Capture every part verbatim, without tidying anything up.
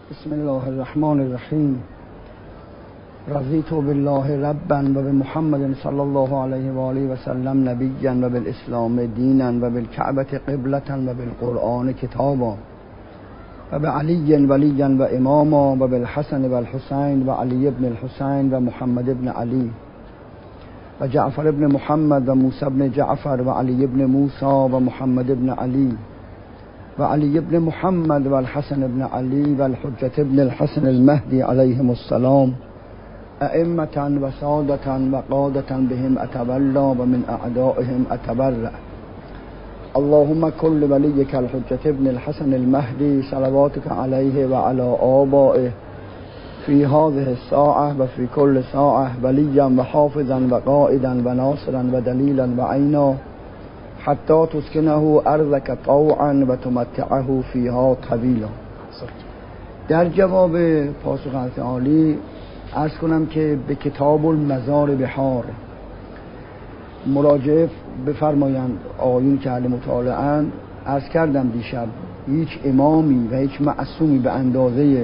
بسم الله الرحمن الرحیم. رضیت بالله ربا و بمحمد صلی الله علیه و آله و سلم نبیا و بالاسلام دینا و بالکعبة قبلة و بالقرآن کتابا و بعلی ولیا و اماما و بالحسن و الحسین و علی ابن الحسین و محمد ابن علی و جعفر ابن محمد و موسی ابن جعفر و علی ابن موسی و محمد ابن علی و علی ابن محمد و الحسن ابن علی و الحجة ابن الحسن المهدی علیهم السلام ائمة و سادة و قادة بهم اتولى و من اعدائهم اتبرأ. اللهم كل وليك الحجة ابن الحسن المهدي صلواتك عليه وعلى آبائه في هذه الساعة وفي كل ساعة وليا وحافظا وقائدا وناصرا ودليلا وعينا حتى تسكنه أرضك طوعا وتمتعه فيها طويلا. در جواب پاسخ حضرت عالی عرض کنم که به کتاب المزار بحار مراجعه بفرمایند. آیون که اهل مطالعه‌اند، عرض کردم دیشب هیچ امامی و هیچ معصومی به اندازه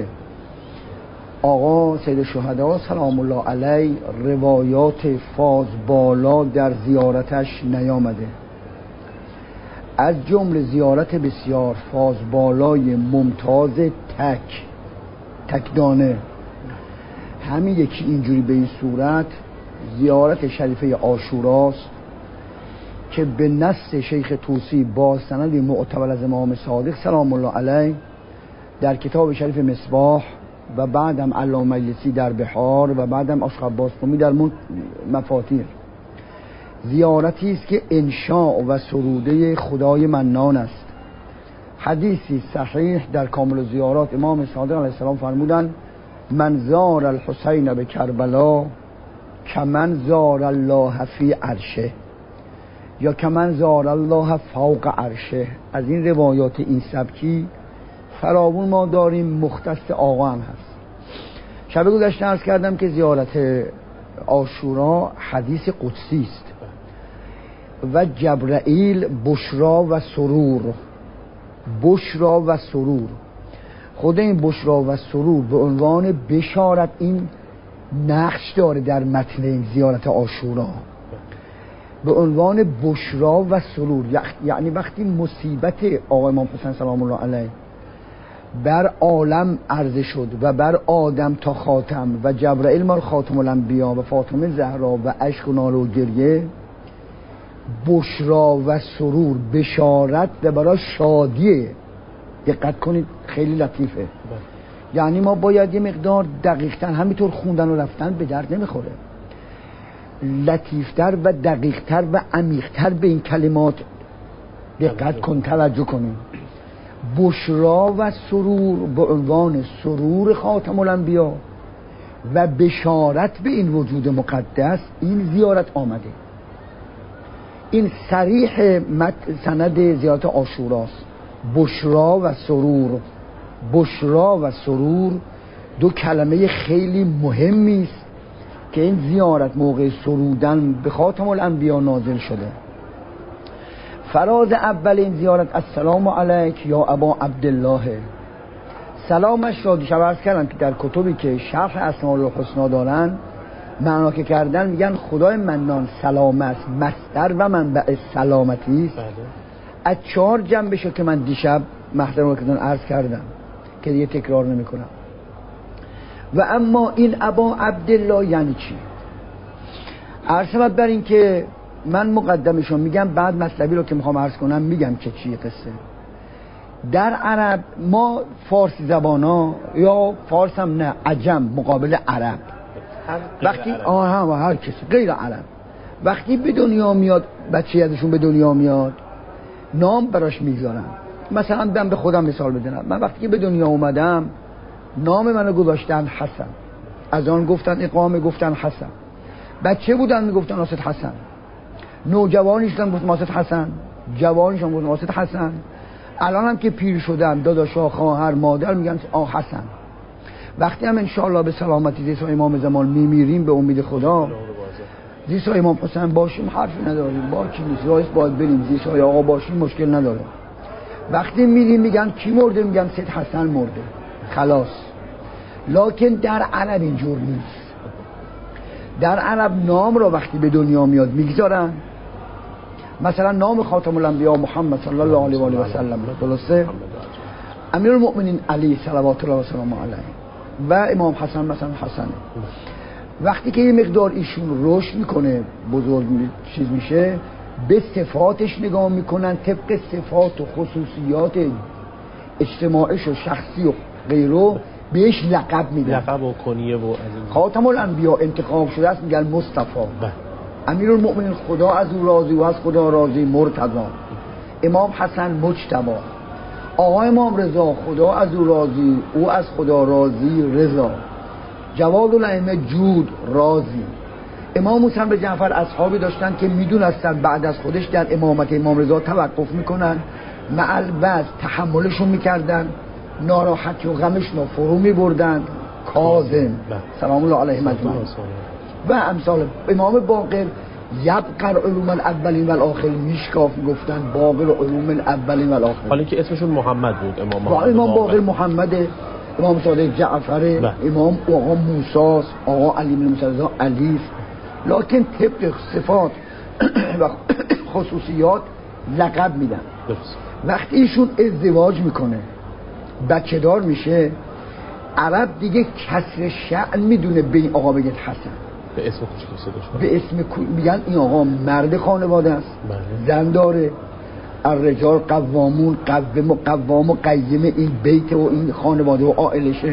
آقا سید الشهدا سلام الله علیه روایات فاز بالا در زیارتش نیامده، از جمله زیارت بسیار فاز بالای ممتاز تک تکدانه. همین یکی اینجوری به این صورت زیارت شریفه عاشوراست که به نص شیخ طوسی با سند معتبر از امام صادق سلام الله علیه در کتاب شریف مصباح و بعدم علامه مجلسی در بحار و بعدم عاشق عباس قمی در مفاتیح، زیارتی است که انشاء و سروده خدای منان است. حدیثی صحیح در کامل زیارات امام صادق علیه السلام فرمودند: من زار الحسین به کربلا کمن زار الله فی عرشه یا کمن زار الله فوق عرشه. از این روایات این سبکی فراوون ما داریم، مختص آقا هم هست. شب گذشته عرض کردم که زیارت عاشورا حدیث قدسی است و جبرائیل بشرا و سرور بشرا و سرور خود این بشرا و سرور به عنوان بشارت این نقش داره در متن این زیارت عاشورا، به عنوان بشرا و سرور. یعنی وقتی مصیبت آقای امام حسین سلام الله علیه بر عالم عرضه شد و بر آدم تا خاتم و جبرائیل مال خاتم الانبیا و فاطمه زهرا و اشک و ناله و گریه، بشرا و سرور بشارت و برای شادیه. دقت کنید خیلی لطیفه. یعنی ما باید یه مقدار دقیق‌تر، همینطور خوندن و رفتن به درد نمیخوره، لطیفتر و دقیقتر و عمیقتر به این کلمات دقت کن، توجه کنید. بشرا و سرور به عنوان سرور خاتم الانبیا و بشارت به این وجود مقدس این زیارت آمده. این صریح سند زیارت عاشوراست. بشرا و سرور بشرا و سرور دو کلمه خیلی مهمی است که این زیارت موقع سرودن به خاتم الانبیا نازل شده. فراز اول این زیارت السلام علیک یا ابا عبدالله. سلامش را دیشب عرض کردم که در کتبی که شرح اسماء الحسنا دارن معنا که کردن میگن خدای منان سلام است، مصدر و منبع سلامتی است. از چهار جنبشه که من دیشب محضر کردن عرض کردم که دیگه تکرار نمی کنم. و اما این ابا عبدالله یعنی چی؟ عرض شود بر این که من مقدمشو میگم، بعد مطلبی رو که میخوام عرض کنم میگم که چی قصه. در عرب ما فارسی زبانا یا فارس هم نه عجم مقابل عرب، وقتی آها و هر کسی غیر عرب وقتی به دنیا میاد، بچه ازشون به دنیا میاد نام براش میگذارن. مثلا من به خودم مثال بزنم، من وقتی که به دنیا اومدم نام منو گذاشتن حسن، از آن گفتن اقامه گفتن حسن. بچه بودن میگفتن واسط حسن، نوجوانیشون گفتن واسط حسن، جوانیشون گفتن واسط حسن. الان هم که پیر شدن داداشا خواهر مادر میگن آه حسن. وقتی هم انشاءالله به سلامتی زیسا امام زمان میمیریم به امید خدا، زیسا امام حسین باشیم حرفی نداریم، با کی نیست رایست باید بریم، زیسا آقا باشیم مشکل نداره. وقتی میریم میگن کی مرده، میگن سید حسن مرده، خلاص لکن در عرب اینجور نیست. در عرب نام را وقتی به دنیا میاد میگذارن، مثلا نام خاتم الانبیا محمد صلی الله علیه و آله و سلم، درسته؟ امیرالمؤمنین علی صلوات الله و سلام علیه و امام حسن مثلا حسنه. وقتی که یه مقدار ایشون رشد میکنه، بزرگ چیز میشه، به صفاتش نگاه میکنن، طبق صفات و خصوصیات اجتماعیش و شخصی و غیره بهش لقب میدن، لقب و کنیه و خاتم الانبیا انتخاب شده است میگن مصطفی. امیرالمؤمنین خدا از او راضی و از خدا راضی مرتضی. امام حسن مجتبی. آقا امام رضا خدا از او راضی او از خدا راضی رضا. جواد الائمه جود راضی. امام موسی به جعفر اصحابی داشتن که میدونستن بعد از خودش در امامت امام رضا توقف میکنن، مع البس تحملشون میکردن، ناراحتی و غمشون رو فرو میبردن. کاظم سلام الله علیه مجمعین و امثال. امام باقر یبقر علوم الاولین و الاخرین، میشکاف گفتن باقر علوم الاولین و الاخرین. حالا که اسمشون محمد بود، امام محمد. امام باقر محمد، امام صادق جعفر، امام آقا موسی، آقا علی بن موسی رضا علی، لکن طبق صفات و خصوصیات لقب میدن. وقتی ایشون ازدواج میکنه، بچه دار میشه، عرب دیگه کسر شأن میدونه به این آقا بگه حسن، به اسم خوش کسی داشت، به اسم میگن این آقا مرد خانواده است، زن داره. الرجال قوامون، قوام و قوام و قیم این بیت و این خانواده و عائلشه.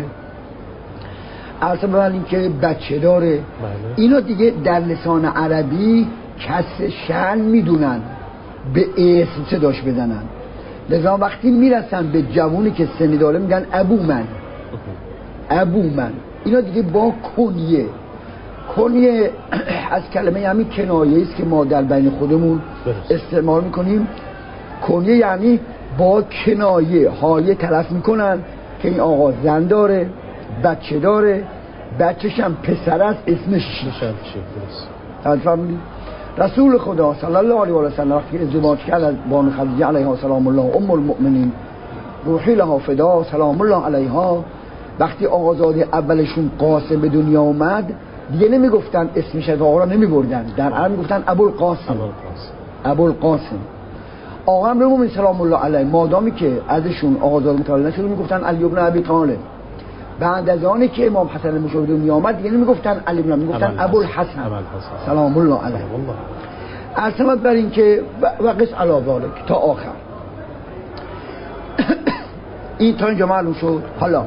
اصلا ببین این که بچه داره، بله. اینا دیگه در لسان عربی کسر شأن میدونن به اسم صداش بزنن. لذا وقتی میرسن به جوونی که سنی داره میگن ابو من، ابو من. اینا دیگه با کنیه، کنیه از کلمه همین کنایه است که ما در بین خودمون استعمال میکنیم. کنیه یعنی با کنایه هایه طرف میکنن که این آقا زن داره، بچه داره، بچه‌ش هم پسر است، اسمش چیه؟ فهمیدی؟ رسول خدا صلی الله علیه و سلم وقتی ازدواج کرد از بانو خدیجه علیها سلام الله ام المؤمنین روحی لها فدا سلام الله علیها، وقتی آقازاده اولشون قاسم به دنیا اومد دیگه نمیگفتن اسمش، آقا را نمیبردن، در عرب میگفتن ابوالقاسم، ابوالقاسم. آقا امرمومن سلام الله علیه مادامی که ازشون آقازاده متولد نشد میگفتن علی بن ابی طالب. بعد از آنی که امام حسن مشاهده دنیا آمد دیگه نمیگفتن علی بن، میگفتن ابوالحسن سلام الله علیه. اصلا بر این که و قص علی ذالک تا آخر. این تا اینجا معلوم شد. حالا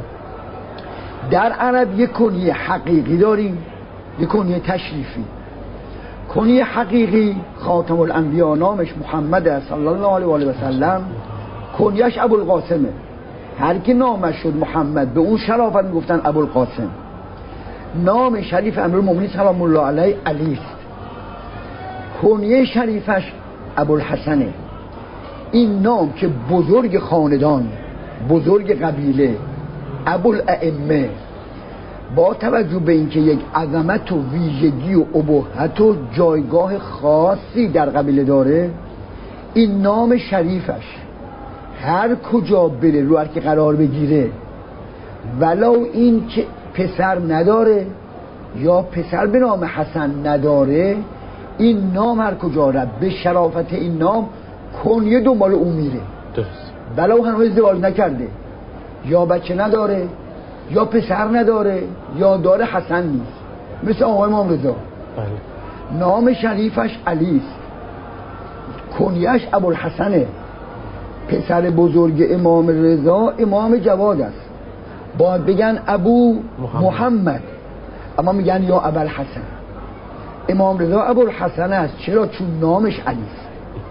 در عرب یک کنیه حقیقی داریم، یک کنیه تشریفی. کنیه حقیقی خاتم الانبیا نامش محمد صلی الله علیه و آله و سلم، کنیه‌اش ابوالقاسمه. هر کی نامش شد محمد به اون شرافت میگفتن ابوالقاسم. نام شریف امیرالمومنین سلام الله علیه علی است. کنیه شریفش ابوالحسنه. این نام که بزرگ خاندان، بزرگ قبیله، ابوالائمه، با توجه به اینکه یک عظمت و ویژگی و ابهت و جایگاه خاصی در قبیله داره، این نام شریفش هر کجا بره رو هر که قرار بگیره، ولو این که پسر نداره یا پسر به نام حسن نداره، این نام هر کجا رد به شرافت این نام کنیه دنبال اون میره، ولو هنوز ازدواج نکرده، یا بچه نداره یا پسر نداره یا داره حسن نیست، مثل آقای امام رضا نام شریفش علی است، کنیه‌اش ابوالحسنه. پسر بزرگ امام رضا امام جواد است، باید بگن ابو محمد, محمد. اما میگن یا ابوالحسن. امام رضا ابوالحسن است. چرا؟ چون نامش علی است.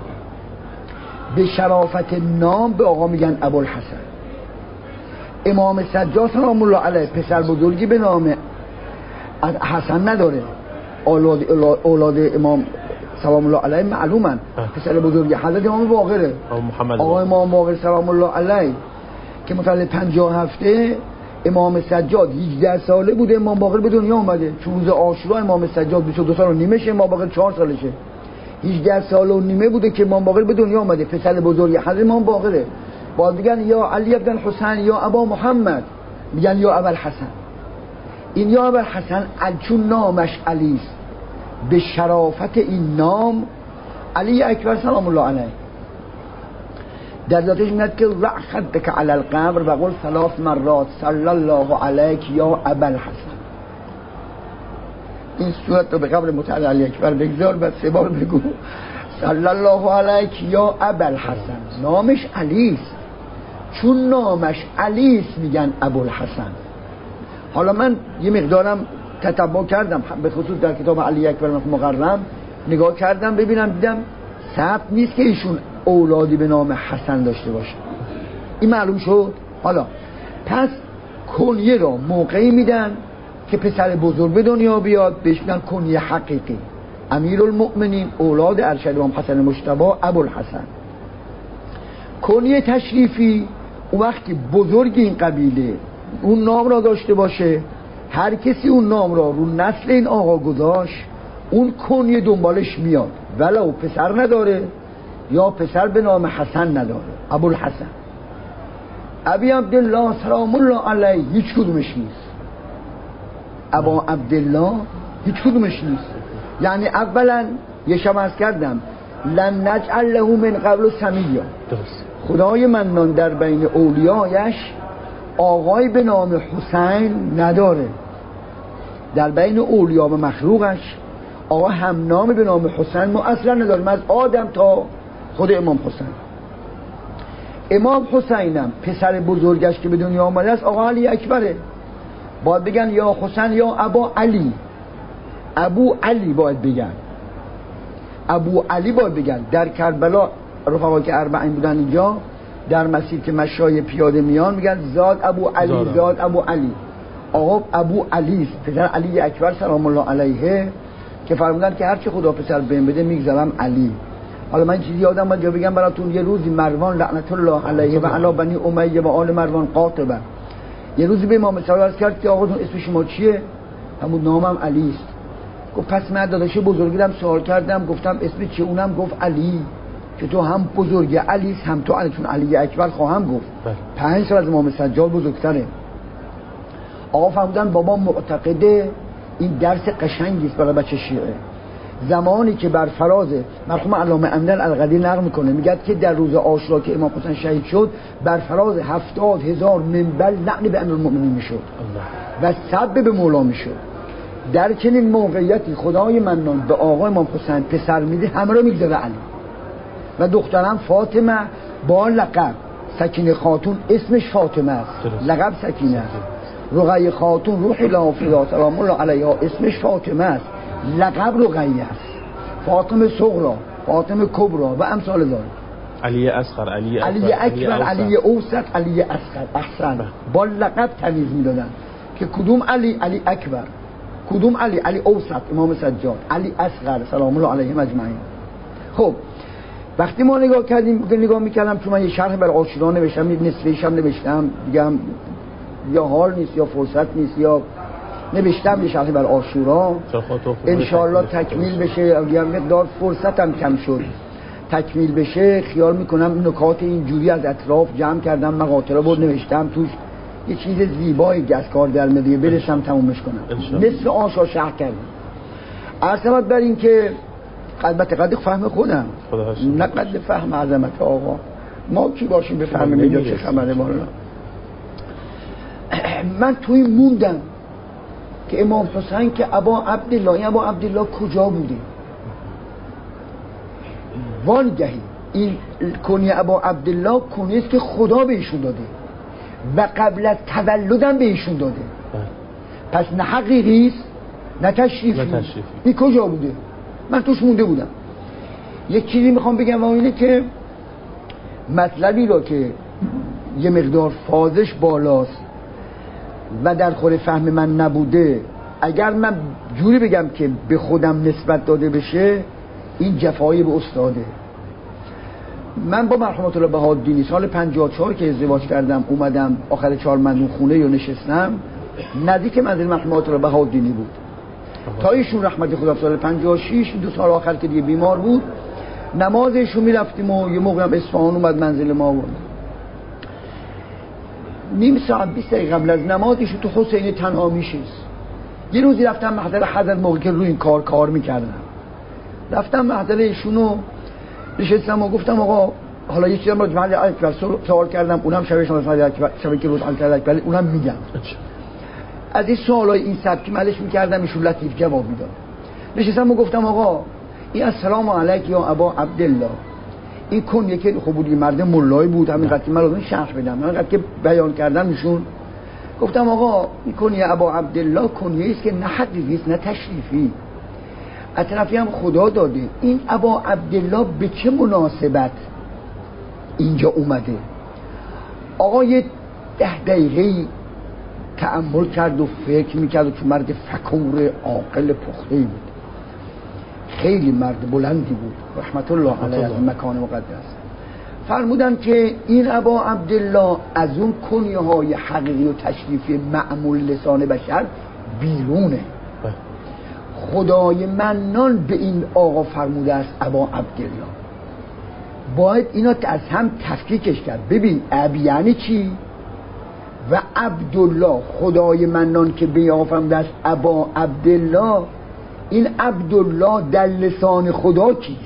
به شرافت نام به آقا میگن ابوالحسن. امام سجاد سلام الله علیه پسر بزرگی به نام حسن نداره. اولاد اولاد امام سلام الله علیه معلومن. پسر بزرگی حضرت امام باقره، آقا امام باقر سلام الله علیه که متولد پنجاه هفته، امام سجاد هجده ساله بوده امام باقر به دنیا اومده. چون روز عاشورا امام سجاد بیست و دو سال و نیمه شه، امام باقر چهار سالشه. هجده سال و نیمه بوده که امام باقر به دنیا اومده. پسر بزرگی حضرت امام باقره. باید بگن یا علی بن حسین یا ابا محمد، میگن یا ابوالحسن. این یا ابوالحسن چون نامش علی است، به شرافت این نام علی اکبر سلام الله علیه در ذاتش میاد که رع خدک علی القبر و قل ثلاث مرات صلی الله علیک یا ابوالحسن. این صورت رو به قبر متعال علی اکبر بگذار، بعد سه بار بگو صلی الله علیک یا ابوالحسن. نامش علی است، چون نامش علی است میگن ابوالحسن. حالا من یه مقدارم تتبع کردم، به خصوص در کتاب علی اکبر مقرم نگاه کردم، ببینم دیدم ثبت نیست که ایشون اولادی به نام حسن داشته باشه. این معلوم شد. حالا پس کنیه را موقعی میدن که پسر بزرگ به دنیا بیاد، بهش میگن کنیه حقیقی. امیرالمؤمنین اولاد ارشد امام حسن مجتبی ابوالحسن. کنیه تشریفی اون وقتی بزرگ این قبیله اون نام را داشته باشه، هر کسی اون نام را رو نسل این آقا گذاشت، اون کنیه دنبالش میاد، ولو پسر نداره یا پسر به نام حسن نداره. ابوالحسن، ابی عبدالله سلام الله علیه هیچ کدومش نیست. ابا عبدالله هیچ کدومش نیست. یعنی اولا یه شب عرض کردم لم نجعل له من قبل سمیا، خدای منان در بین اولیایش آقای به نام حسین نداره. در بین اولیا و مخلوقش آقا هم نام به نام حسین ما اصلا نداریم، از آدم تا خود امام حسین. امام حسینم پسر بزرگش که به دنیا آمده است آقا علی اکبره، باید بگن یا حسین یا ابا علی. ابو علی باید بگن، ابو علی باید بگن. در کربلا رفقا که اربعین بودن اینجا در مسیر که مشای پیاده میان میگن زاد ابو علی زاد, زاد ابو علی. آقا ابو علی است، پسر علی اکبر سلام الله علیه، که فرمودن که هر چی خدا پسر بهم بده میگذارم علی. حالا من چیزی یادم اومد جا بگم براتون. یه روزی مروان لعنت الله علیه و علی بنی امیه و آل مروان قاطبه، یه روزی به امام صاحب کرد که آقا اسم شما چیه؟ همون نامم علی است. گفت پس من داداش بزرگیدم سوال کردم، گفتم اسم چیه؟ اونم گفت علی، که تو هم بزرگ علی است هم تو علی، چون علی اکبر خواهم گفت پنج سال از امام سجاد بزرگتره. آقا فرمودن بابا معتقده این درس قشنگی است برای بچه شیعه. زمانی که بر فراز مرحوم علامه امیرالدین القدیر نقل میکنه، میگه که در روز عاشورا که امام حسین شهید شد بر فراز هفتاد هزار منبر لعن به امیرالمؤمنین میشد و سب به مولا میشد. در چنین موقعیتی خدای منان به آقا امام حسین پسر میده، همه رو میگذاره علی. و دخترم فاطمه با لقب سکینه خاتون، اسمش فاطمه است، لقب سکینه است. رقیه خاتون روح الله فدا سلام الله علیها اسمش فاطمه است، لقب رقیه است. فاطمه صغرا، فاطمه کبرا و امثال ذلك. علی اصغر، علی علی اکبر، علی اوسط، علی اصغر. احسن. با لقب تمیز میدادن که کدوم علی، علی اکبر، کدوم علی، علی اوسط امام سجاد، علی اصغر سلام الله علیهم اجمعین. خب وقتی ما نگاه کردیم، نگاه میکردم چون من یه شرح بر عاشورا نوشتم، نصفش هم نوشتم، دیگه یا حال نیست یا فرصت نیست، یا نوشتم یه شرح بر عاشورا انشاءالله تکمیل بشه. یه مقدار فرصتم کم شد تکمیل بشه، خیال میکنم نکات اینجوری از اطراف جمع کردم، مقاطع بود نوشتم توش، یه چیز زیبایی از کار در میاد، برسم تمومش کنم. نصف عاشورا شرح کردم. عرض بر این که البته قد فهم خودم، نه قد فهم عظمت آقا. ما کی باشیم بفهمیم اینجا چه خبره. والا من توی موندم که امام حسین که ابا عبدالله، این ابا عبدالله کجا بوده؟ وانگهی این کنیه ابا عبدالله کنیه است که خدا به ایشون داده و قبل از تولدم به ایشون داده. پس نه حقیقی است نه تشریفی. این کجا بوده؟ من توش مونده بودم. یک چیزی میخوام بگم و اینه که مطلبی را که یه مقدار فازش بالاست و در خور فهم من نبوده، اگر من جوری بگم که به خودم نسبت داده بشه، این جفایی به استاده. من با مرحومت الله بهادینی سال پنجاه و چهار که ازدواج کردم اومدم آخر چهار مندون خونه یا نشستم، نزدیک منزل مرحومت الله بهادینی بود. تا ایشون رحمت خدا سال پنجاه و شش، دو سال آخر که دیگه بیمار بود، نمازشون میرفتیم و یه موقع هم اصفهان اومد منزل ما بود. نیم ساعت بیست دقیقه قبل از نمازش تو حسین تنها میشست. یه روزی رفتم محضر حضرت موقع که روی این کار کار میکردم، رفتم محضر ایشونو نشستم و گفتم آقا حالا یه چیزی رو جمعه اکبر سوال کردم، اونم شبیه شما شبیه که روز اکبر اکبر اونم میگم. از این سوالای این سبکی ملش میکردم، ایشون لطیف جواب میداد. نشستم و گفتم آقا این السلام علیک یا ابا عبدالله، این کنیه که خب بود مرد مولای بود، همینقدر که من لازم شرح بدم، همینقدر که بیان کردم ایشون گفتم آقا این کنیه ابا عبدالله کنیه است که نه حقیقی است نه تشریفی، از طرفی هم خدا داده. این ابا عبدالله به چه مناسبت اینجا اومده؟ آقا یه ده دقیقه تأمل کرد و فکر میکرد و که مرد فکور عاقل پخته بود، خیلی مرد بلندی بود رحمت الله علیه از مکان مقدس. فرمودن که این ابا عبدالله از اون کنیه های حقیقی و تشریفی معمول لسان بشر بیرونه. خدای منان به این آقا فرموده است ابا عبدالله، باید اینا از هم تفکیکش کرد. ببین اب یعنی چی و عبدالله، خدای منان که بیافم دست ابا عبدالله، این عبدالله در لسان خدا کیست؟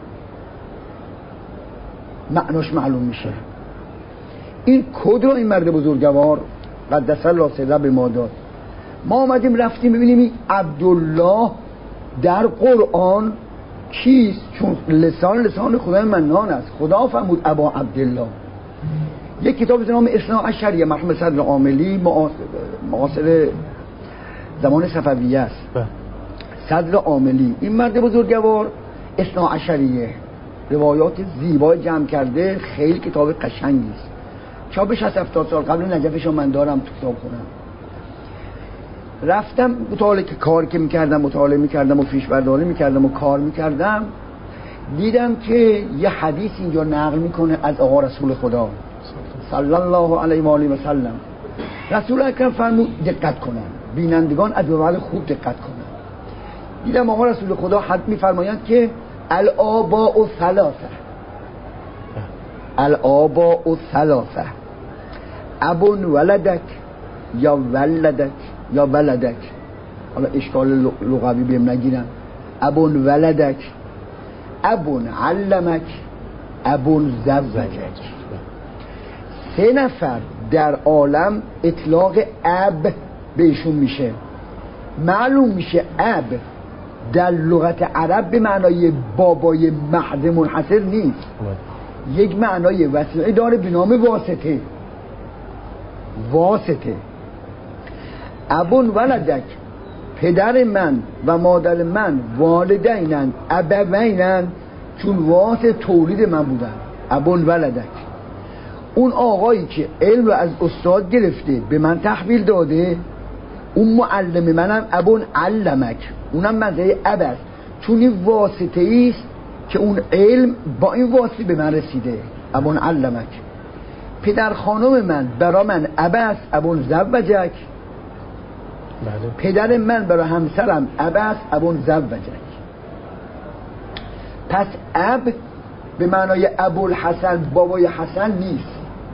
معناش معلوم میشه. این کد رو این مرد بزرگوار قدس الله سره به ما داد. ما آمدیم رفتیم ببینیم این عبدالله در قرآن کیست، چون لسان لسان خدای منان است. خدا فرمود ابا عبدالله. یک کتاب به نام اثنا عشریه مرحوم صدر عاملی معاصر زمان صفویه است. صدر عاملی این مرد بزرگوار اثنا عشریه روایات زیبای جمع کرده، خیلی کتاب قشنگی است. چاپش از هفتاد سال قبل نجفش من دارم تو کتاب خونم. رفتم مطالعه که کار که میکردم مطالعه میکردم و فیش برداری میکردم و کار میکردم، دیدم که یه حدیث اینجا نقل میکنه از آقا رسول خدا صلی الله علیه و آله و سلم. رسول اکرم فرمود دقت کنن، بینندگان از بعد خوب دقت کنن. دیدم آقا رسول خدا حد میفرمایند که الآباء ثلاثه، الآباء ثلاثه، ابن ولدک یا ولدک یا ولدک، حالا اشکال لغوی بهم نگیرم، ابن ولدک، ابن علمک، ابن زوجک. سه نفر در عالم اطلاق اب بهشون میشه. معلوم میشه اب در لغت عرب به معنای بابای محض منحصر نیست، یک معنای وسیعی داره به نام واسطه. واسطه ابن ولدک، پدر من و مادر من والدینن ابوینن، چون واسه تولید من بودن. ابن ولدک، اون آقایی که علم رو از استاد گرفته به من تحویل داده، اون معلم منم ابن علمک، اونم منزله اب است، چون این واسطه ایست که اون علم با این واسطه به من رسیده. ابن علمک. پدر خانم من برا من اب است، ابن زوجک. پدر من برای همسرم اب است، ابن زوجک. پس اب به معنای ابوالحسن بابای حسن نیست.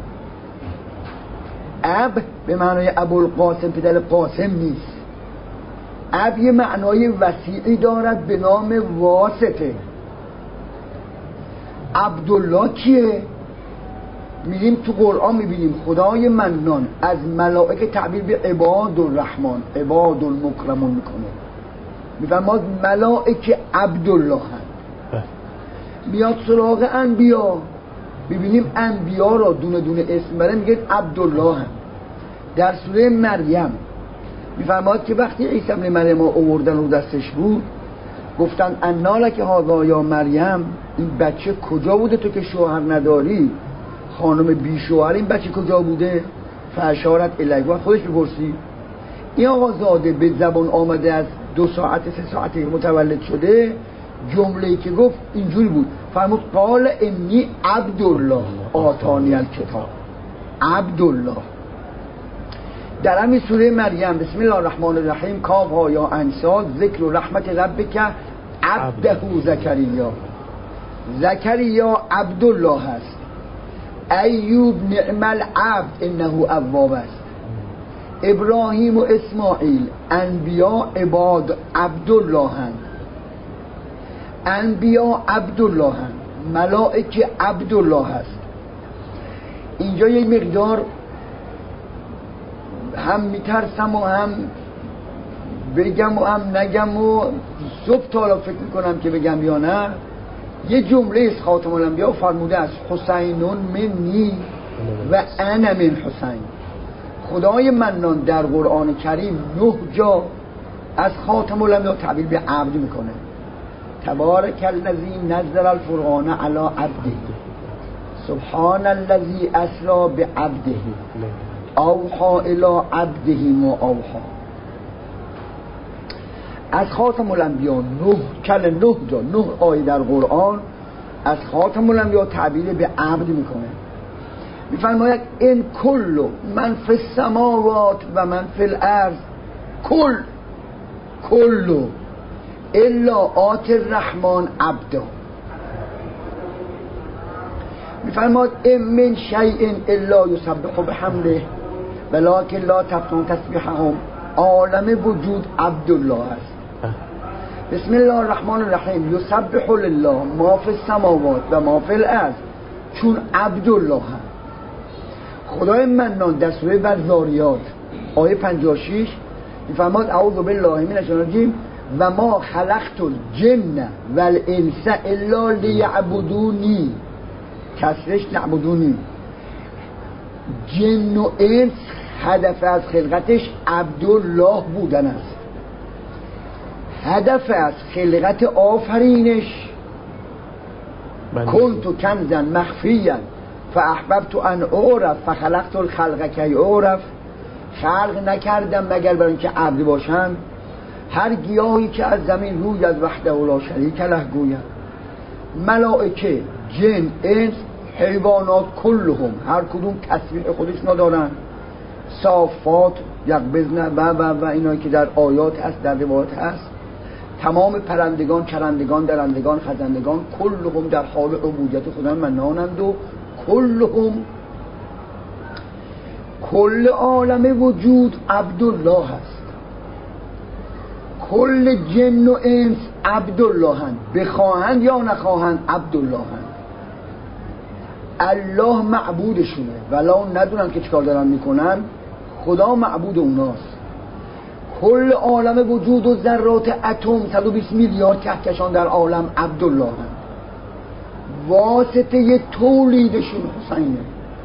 اب به معنای ابوالقاسم پدر قاسم نیست. اب یه معنای وسیعی دارد به نام واسطه. عبدالله کیه؟ میریم تو قرآن میبینیم خدای منان از ملائکه تعبیر به عباد الرحمن، عباد المکرمون میکنه. میفرماد ملائکه عبدالله هم. میاد سراغ انبیا، ببینیم انبیا را دونه دونه اسم بره میگه عبدالله هم. در سوره مریم میفرماد که وقتی عیسی ابن مریم آوردن رو دستش بود، گفتن انا لک هذا یا مریم، این بچه کجا بوده تو که شوهر نداری؟ خانم بی شوهر این بچه کجا بوده؟ فاشارت الیه. و خودش بپرسی این آقا زاده به زبان آمده از دو ساعت سه ساعت متولد شده، جمله‌ای که گفت اینجوری بود، فرمود قال انی عبدالله آتانی الکتاب. عبدالله. در همین سوره مریم بسم الله الرحمن الرحیم کاف ها یا انسا ذکر و رحمت ربک عبده زکریا. زکریا عبدالله هست. ایوب نعم العبد انه اواب است. ابراهیم و اسماعیل انبیا عباد عبدالله هن، انبیا عبدالله هن، ملائکه عبدالله هست. اینجا یک مقدار هم میترسم و هم بگم و هم نگم و صبح تا حالا فکر میکنم که بگم یا نه. یه جمله از خاتم الانبیا فرموده است حسینون منی و انا من حسین. خدای منان در قرآن کریم نه جا از خاتم الانبیا تعبیر به عبد میکنه. تبارک الذی نزل الفرقان علی عبده سبحان الذی اسری بعبده اوحی الی عبده ما اوحی. از خاتم الانبیا نه کل نه جا نه آیه در قرآن از خاتم الانبیا تعبیر به عبد میکنه. میفرماید این کل من فی السماوات و من فی الارض کل کل الا آت الرحمن عبدا. میفرماید این من شیء الا یسبح بحمده ولکن لا تفقهون تسبیحهم. عالم وجود عبدالله است. بسم الله الرحمن الرحیم یسبح لله ما فی السماوات و ما فی الارض، چون عبدالله هم. خدای منان در سوره والذاریات آیه پنجاه و شش میفرماد اعوذ بالله من الشیطان الرجیم و ما خلقت الجن والانس الا لیعبدونی. کسرش نعبدونی. جن و انس هدف از خلقتش عبدالله بودن است. هدف از خلقت آفرینش کنت کنزا مخفیا فاحببت ان اعرف فخلقت الخلق کی اعرف. خلق نکردم مگر برای اینکه عبد باشم. هر گیاهی که از زمین روی از وحده لا شریک له گوید. ملائکه، جن، انس، حیوانات کلهم هر کدوم تسبیح خودش ندارن. صافات، یقبضن و و و اینایی که در آیات هست در روایات هست. تمام پرندگان، چرندگان، درندگان، خزندگان کلهم در حال عبودیت خدا منانند و کلهم کل عالم وجود عبدالله هست. کل جن و انس عبدالله هست، بخواهند یا نخواهند عبدالله هست. الله معبودشونه ولا ندونن که چیکار دارن میکنن. خدا معبود اوناست. کل عالم وجود و ذرات اتم صد و بیست میلیارد کهکشان در عالم عبدالله هم. واسطه تولیدشون حسینه.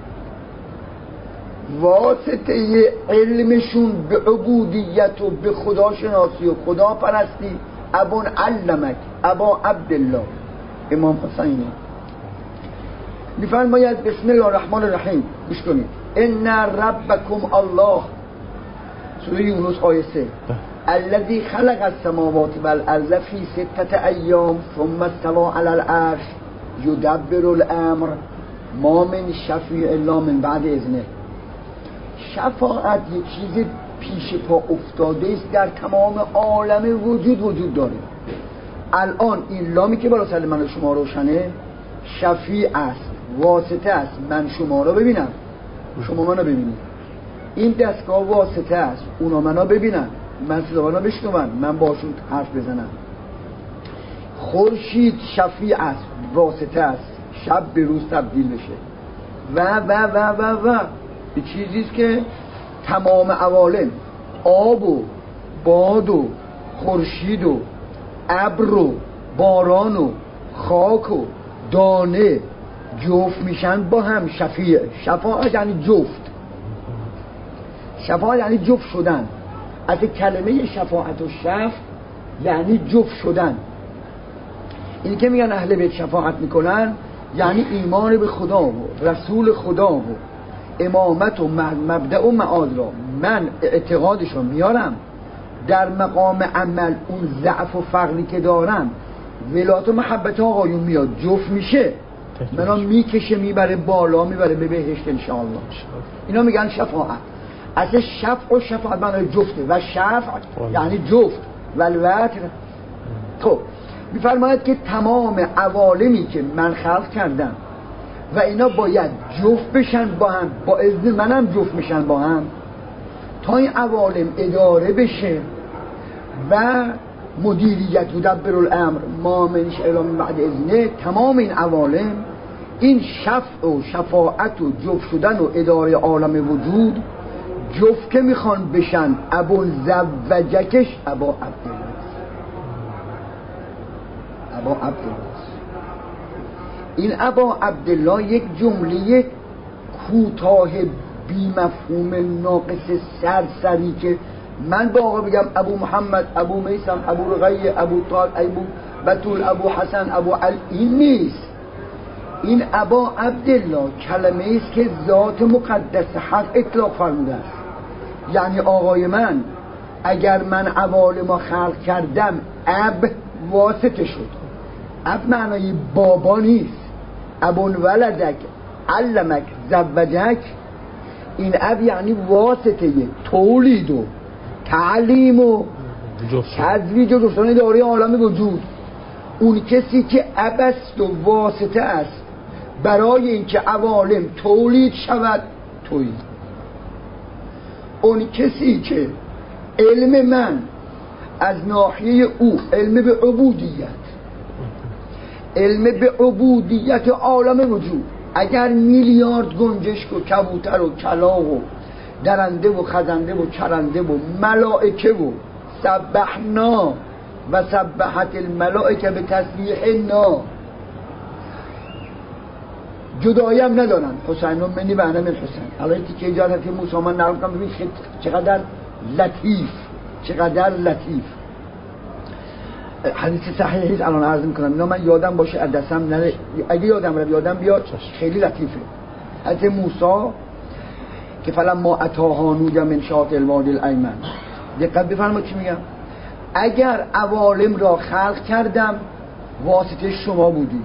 واسطه علمشون به عبودیت و به خداشناسی و خدا پرستی ابون علمک ابا عبدالله امام حسینه. میفرماید بسم الله الرحمن الرحیم گوش کنید. ان ربکم الله سوره یونس آیه سه الذی خلق السماوات والارض فی ستة ایام ثم استوى علی العرش یدبر الامر ما من شفیع الا من بعد اذنه. شفاعت یک چیز پیش پا افتاده است در تمام عالم وجود وجود داره. الان این لامی که بالا سر من و شما روشنه شفیع است، واسطه است. من شما رو ببینم، شما منو ببینید. این دستگاه واسطه است، اونا منو ببینن، من صدا منو بشنون، من باشون حرف بزنم. خورشید شفیع است، واسطه است، شب به روز تبدیل بشه و و و و و این چیزیست که تمام عوالم آب و باد و خورشید و ابر و باران و خاک و دانه جفت میشن با هم. شفیع شفاعت یعنی جفت. شفاعت یعنی جفت شدن. از کلمه شفاعت و شفع یعنی جفت شدن. این که میگن اهل بیت شفاعت میکنن یعنی ایمان به خدا و رسول خدا و امامت و مبدأ و معاد را من اعتقادش رو میارم. در مقام عمل اون ضعف و فقری که دارم ولایت و محبت آقایون میاد جفت میشه، منو میکشه میبره بالا، میبره به بهشت انشاءالله. اینا میگن شفاعت. اصلا شفع و شفاعت معنی جفته و شفع یعنی جفت و الوتر. خب میفرماید که تمام عوالمی که من خلق کردم و اینا باید جفت بشن با هم، با اذن منم جفت میشن با هم. تا این عوالم اداره بشه و مدیریت و دبر الامر ما منش اعلام بعد ازنه، تمام این عوالم این شفع و شفاعت و جفت شدن و اداره عالم وجود جفت که میخوان بشن ابو زوجکش ابا عبدالله ابا عبدالله. این ابا عبدالله یک جمله کوتاه بی مفهوم ناقص سرسری که من با آقا بگم ابو محمد، ابو میسم، ابو رقیه، ابو طال، ابو بطول، ابو حسن، ابو علی، این نیست. این ابا عبدالله کلمه است که ذات مقدس حق اطلاق فرموده است. یعنی آقای من اگر من عوالم خلق کردم اب واسطه شد. اب معنای بابا نیست. ابون ولدک علمک زوجک، این اب یعنی واسطه تولید و تعلیم و تزویج و جفتن داری عالم وجود. اون کسی که اب است و واسطه است برای اینکه عوالم تولید شود تویی. اون کسی که علم من از ناحیه او علم به عبودیت، علم به عبودیت عالم وجود، اگر میلیارد گنجشک و کبوتر و کلاغ و درنده و خزنده و چرنده و ملائکه و سبحنا و سبحت الملائکه به تسبیح نا جدایی هم ندارن. حسین و منی و انا من حسین. الان که اجازه موسی من نقل کنم ببین چقدر لطیف، چقدر لطیف. حدیث صحیحی الان عرض میکنم، اینا من یادم باشه از دستم نره، اگه یادم رو یادم بیاد خیلی لطیفه. حضرت موسی که فلما اتاها نودی من شاطئ الوادی الایمن، دقت بفرمایید چی میگم. اگر عوالم را خلق کردم واسطه شما بودی.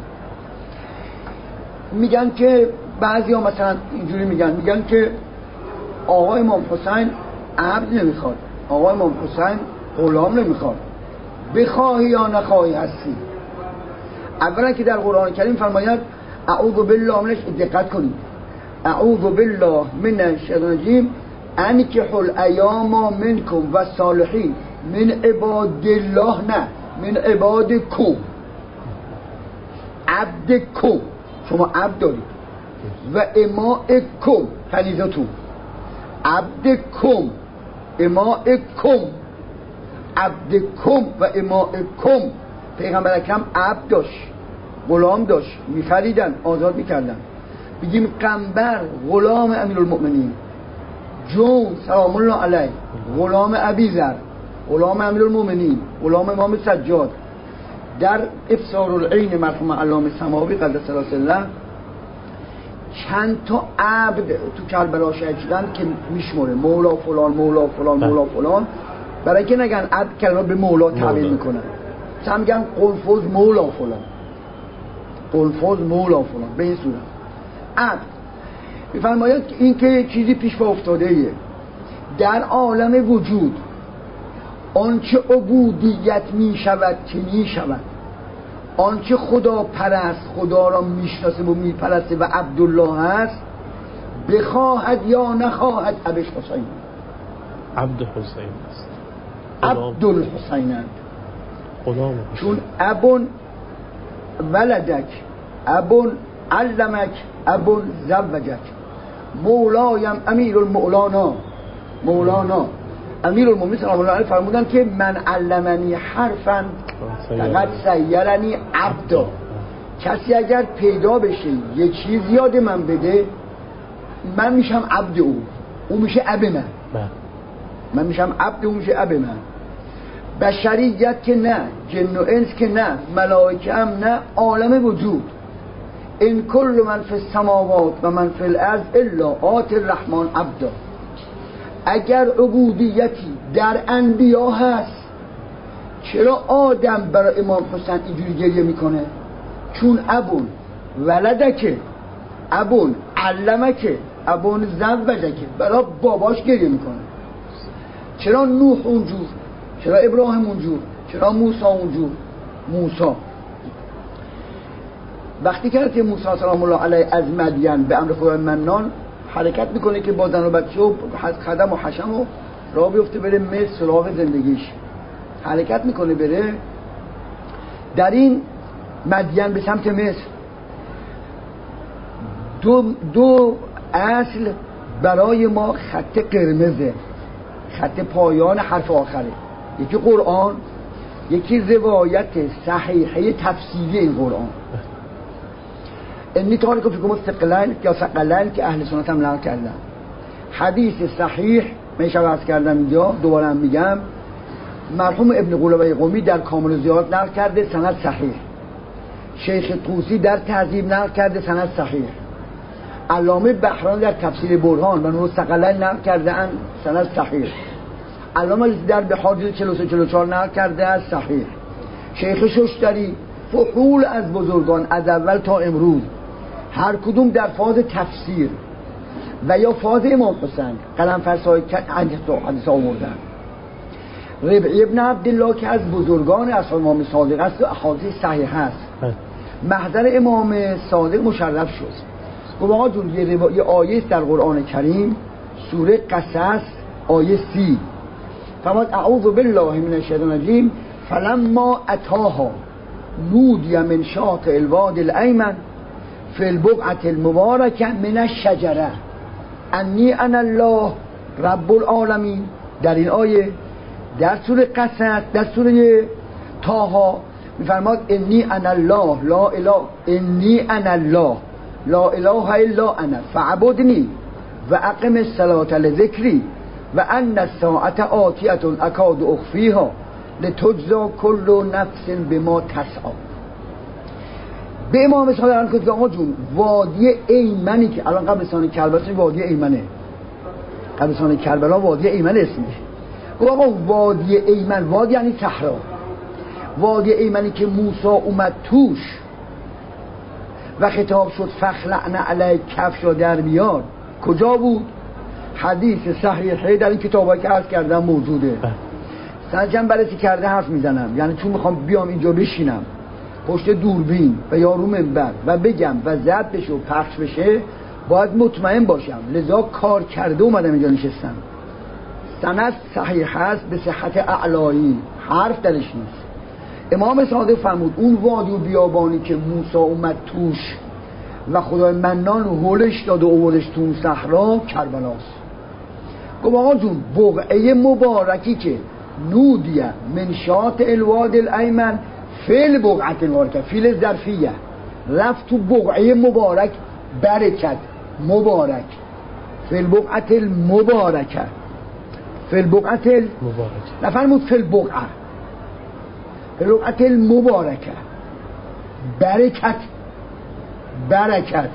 میگن که بعضیا مثلا اینجوری میگن، میگن که آقا امام حسین عبد نمیخواد، آقا امام حسین غلام نمیخواد، بخواهی یا نخواهی هستی. اولا که در قرآن کریم فرماید اعوذ بالله منش، دقت کنید، اعوذ بالله من الشیطان الرجیم انکحوا الایام منکم و صالحین من عباد الله، نه من عبادکم، عبدکم، شما عبد دارید و امائکم کنیزتون، عبدکم امائکم، عبدکم و امائکم. پیغمبر اکرم عبد داشت، غلام داشت، میخریدن آزاد میکردن. بگیم قنبر غلام امیرالمؤمنین، جون سلام الله علیه غلام ابیذر، غلام امیرالمؤمنین، غلام امام سجاد. در افسار العین مرحوم علامه سماوی قدس الله چند تا عبد تو کربلا شهید شدن که میشموره، مولا فلان، مولا فلان، مولا فلان، برای که نگن عبد کلمه به مولا تعبیر میکنن، مثلا میگن قلفوز مولا فلان، قلفوز مولا فلان، به این صورت عبد. میفرماید این که چیزی پیش پا افتاده ایه در عالم وجود، آنچه عبودیت میشود که میشود، آنچه خدا پرست، خدا را میشناسه و میپرسته و عبدالله هست، بخواهد یا نخواهد ابش حسین، عبد حسین است، عبدالحسینند. غلام، چون ابون ولدک، ابون علمک، ابون زوجک. مولایم امیر المولانا، مولانا امیر المومنین سلام الله علیه فرمودن که من علمنی حرفا فقط سیرنی عبدا. کسی اگر پیدا بشه یه چیز یاد من بده، من میشم عبد او، او میشه اب من، من میشم عبد او، میشه اب من. بشریت که نه، جن و انس که نه، ملائکه هم نه، عالم وجود. ان کل من فی السماوات و من فی الارض الا آتی الرحمن عبدا. اگر عبودیتی در انبیا هست، چرا آدم برای امام حسین اینجوری گریه میکنه؟ چون ابون ولدکه، ابون علمکه، ابون زوجکه، برای باباش گریه میکنه. چرا نوح اونجور، چرا ابراهیم اونجور، چرا موسی اونجور؟ موسی وقتی که حضرت موسی سلام الله علیه از مدین به امر خدای منان حرکت میکنه که با زن و بچه و خدم و حشم و راه بیفته بره مصر سراغ زندگیش. حرکت میکنه بره در این مدین به سمت مصر. دو, دو اصل برای ما خط قرمزه، خط پایان حرف آخره. یکی قرآن، یکی روایت صحیحه تفسیری این قرآن. انی تاریک فیکم ثقلین یا ثقلین که اهل سنت هم نقل کردن. حدیث صحیح میشه عرض کردم اینجا، دوباره هم میگم، مرحوم ابن قلابه قمی در کامل الزیاد نقل کرده سند صحیح، شیخ طوسی در تهذیب نقل کرده سند صحیح، علامه بحران در تفسیر برهان و نور ثقلین نقل کرده ان سند صحیح، علامه در بحار چهل و سه چهل و چهار نقل کرده از صحیح، شیخ ششتری فحول از بزرگان از اول تا امروز هر کدوم در فاز تفسیر و یا فاز امام حسین قلم فرسای حدیث آوردن. ربعی ابن عبدالله که از بزرگان اصحاب امام صادق است و احادیث صحیح است، محضر امام صادق مشرف شد. گفت آقا جون یه, ربا... یه آیه در قرآن کریم سوره قصص آیه سی فرمود اعوذ بالله من الشیطان الرجیم فلما اتاها نودی من شاطئ الوادی الایمن فی البقعة المبارکه من الشجره انی انا الله رب العالمین. در این آیه در سوره قصص در سوره طه میفرماد انی انا الله لا اله انی انا الله لا اله الا انا فاعبدنی و اقم الصلاة لذکری و ان الساعة آتیة اکاد اخفیها لتجزا کل نفس بما تسعی. به امام صادق الان که آقا جون وادی ایمنی که الان قبرستان کربلا وادی ایمنه، قبرستان کربلا وادی ایمن اسمش. گفت آقا وادی ایمن، وادی یعنی صحرا، وادی ایمنی که موسی اومد توش و خطاب شد فخلعن علی کفش را در بیار، کجا بود؟ حدیث صحیحه در این کتابایی که عرض کردم موجوده. سنجم برسی کرده حرف میزنم، یعنی چون میخوام بیام اینجا بشینم پشت دوربین و یا رو منبر و بگم و زد بشه و پخش بشه باید مطمئن باشم، لذا کار کرده اومدم اینجا نشستم. سند صحیح هست به صحت اعلایی، حرف درش نیست. امام صادق فرمود اون وادی و بیابانی که موسی اومد توش و خدای منان و هولش داد و اوردش تو اون صحرا کربلاست. گفت آقا جون بقعه مبارکی که نودیه من شاطئ الوادی الایمن فعل بقعه المبارکه، فعل ظرفیه، رفت تو بقعه مبارک، برکت مبارک، فعل بقعه المبارکه، فعل بقعه المبارکه، نفرمود فعل بقعه، فعل بقعه المبارکه، برکت برکت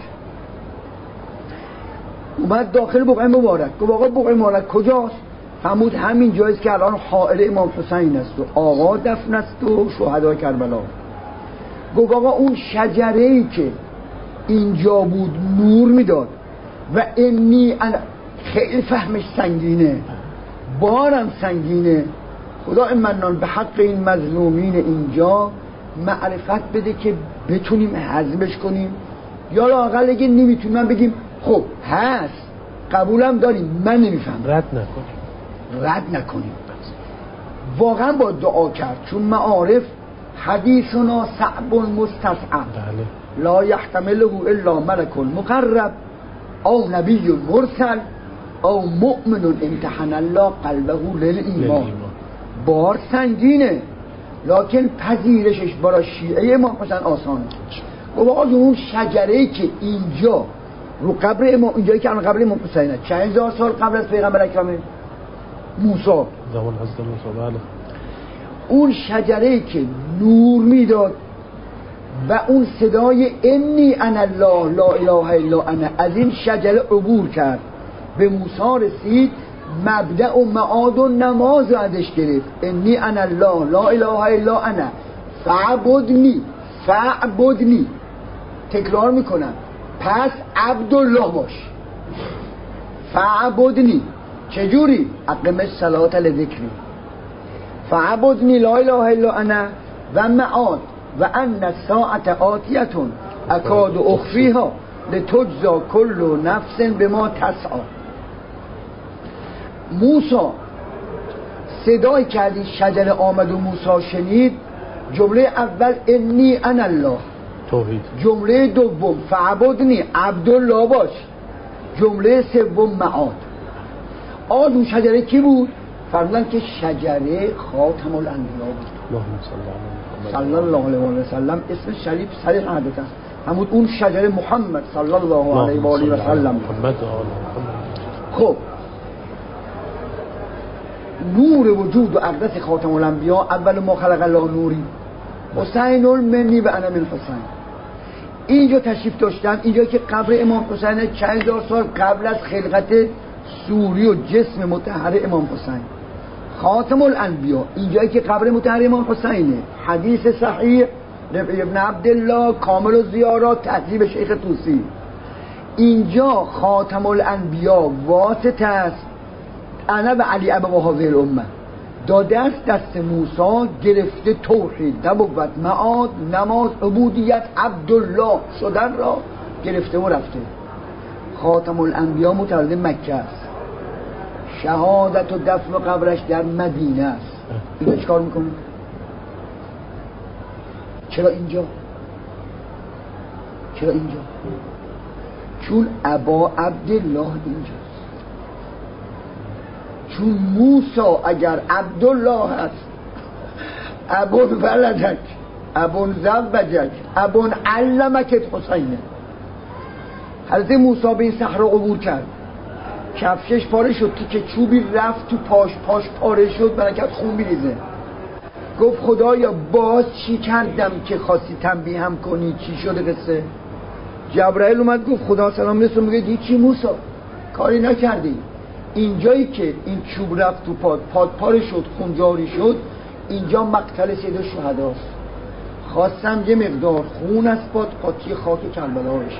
اومد داخل بقعه مبارک. گفت آقا بقعه مبارک کجاست؟ فرمود همین جاییست که الان حائل امام حسین است و آقا دفن است و شهدای کربلا. گفت آقا اون شجره‌ای که اینجا بود نور میداد و انی انا، خیلی فهمش سنگینه، بارم سنگینه. خدا منان به حق این مظلومین اینجا معرفت بده که بتونیم هضمش کنیم، یا لااقل اگه نمیتونیم من بگیم خب هست قبولم داریم من نمیفهم، رد نکنیم رد نکنیم. واقعا با دعا کرد، چون معارف حدیثنا صعب مستصعب لا یحتمله الا ملک مقرب او نبی مرسل او مؤمن امتحن الله قلبه للایمان. بار سنگینه لکن پذیرشش برای شیعه امام حسین آسانه. گفت آقا اون شجره‌ای که اینجا رو قبر امام، اینجایی که الان قبر امام حسینه، چند هزار سال قبل از پیغمبر اکرم موسی، زمان حضرت موسی، بله، اون شجره‌ای که نور میداد و اون صدای انی انا الله لا اله الا انا از این شجره عبور کرد به موسی رسید، مبدأ و معاد و نماز رو ازش گرفت. انی انا الله لا اله الا انا فعبدنی، فعبدنی تکرار میکنم، پس عبدالله باش، فعبدنی. چجوری؟ اقم الصلاة لذکری، فعبدنی لا اله الا انا و معاد و ان الساعة آتیة اکاد اخفیها لتجزا کل نفس بما تسعی. موسی صدای کردی شجره آمد و موسی شنید. جمله اول انی انا الله، توحید. جمله دوم فعبدنی، عبدالله باش. جمله سوم معاد. آن اون شجره کی بود؟ فرمودن که شجره خاتم الانبیا بود. صلی الله علیه و سلم. اسم شریف صریح عادت است، همون اون شجره محمد صلی الله علیه و آله و سلم. خب نور وجود و اقدس خاتم الانبیا، اول ما خلق الله نوری حسین المنی و انا من حسین. اینجا تشریف داشتن، اینجا که قبر امام حسین چند هزار سال قبل از خلقت سوری و جسم مطهر امام حسین. خاتم الانبیا اینجایی که قبر مطهر امام حسینه. حدیث صحیح رفع ابن عبدالله کامل و زیارات تهذیب شیخ طوسی. اینجا خاتم الانبیا واسطه است. انا و علی ابا هذه الامه داده است دست موسی، گرفته توحید، نبوت، معاد، نماز، عبودیت، عبدالله شدن را گرفته و رفته. خاتم الانبیا متولد مکه است، شهادت و دفن و قبرش در مدینه است. اینجا چیکار میکنه؟ چرا اینجا؟ چرا اینجا؟ چون ابا عبدالله اینجاست. چون موسی اگر عبدالله هست، ابون ولدک، ابون زوجک، ابون علمکت حسینه. حضرت موسی به این صحرا عبور کرد، کفشش پاره شد، که چوبی رفت تو پاش، پاش پاره شد، برکت خون میریزه. گفت خدایا باز چی کردم که خواستی تنبیه هم کنی؟ چی شده قصه؟ جبرائیل اومد گفت خدا سلام رسول میگه دی چی موسی کاری نکردی؟ اینجایی که این چوب رفت تو پاد، پاد پاره شد، خون جاری شد، اینجا مقتل سید الشهداست. خواستم یه مقدار خون از پاد قاطی خاک کربلا بشه.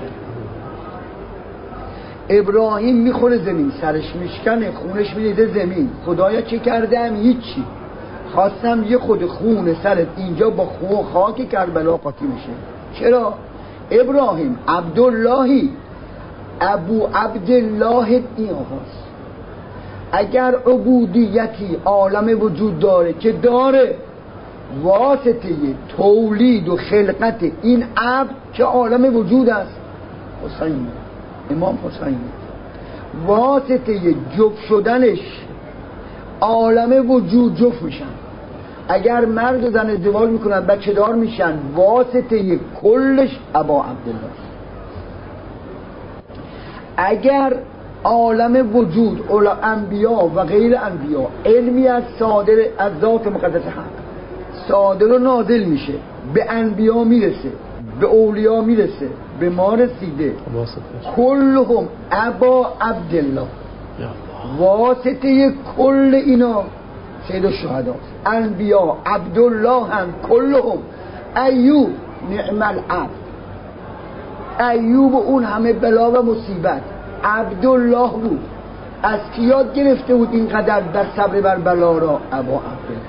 ابراهیم میخوره زمین، سرش میشکنه، خونش میریزه زمین. خدایا چه کردم؟ هیچی. خواستم یه خود خون سرت اینجا با خون خاک کربلا قاطی بشه. چرا؟ ابراهیم عبداللهی، ابو عبدالله این آقاست. اگر عبودیتی عالم وجود داره که داره، واسطه تولید و خلقت این عبد که عالم وجود است حسین، امام حسین. واسطه جفت شدنش عالم وجود جفت میشن. اگر مرد و زن ازدواج میکنن بچه دار میشن، واسطه کلش ابا عبدالله. اگر عالم وجود انبیا و غیر انبیا علمی از صادر از ذات مقدس حق صادر و نازل میشه، به انبیا میرسه، به اولیا میرسه، به ما رسیده، کلهم ابا عبدالله. واسطه کل اینا سید الشهدا، انبیا، عبدالله هم کلهم. ایوب نعم العبد، ایوب اون همه بلا و مصیبت عبدالله بود. از کی یاد گرفته بود اینقدر در صبر بر بلا را؟ ابا عبدالله.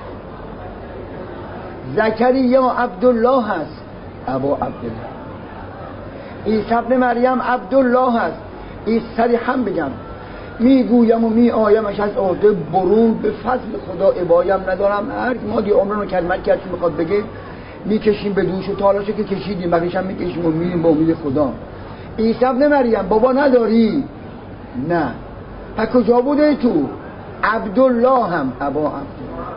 زکریا عبدالله هست، ابا عبدالله. عیسی ابن مریم عبدالله هست. این صریحا بگم میگویم و می آیمش از عهده برون، به فضل خدا ابایم ندارم. هر ما دی عمران و کلمت که هرچی میخواد بگه میکشیم به دوش و تالاشو که کشیدیم، بقیش هم میکشیم و میریم با امید خدا. عیسی ابن مریم بابا نداری؟ نه. پس کجا بوده تو؟ عبدالله هم ابا عبدالله،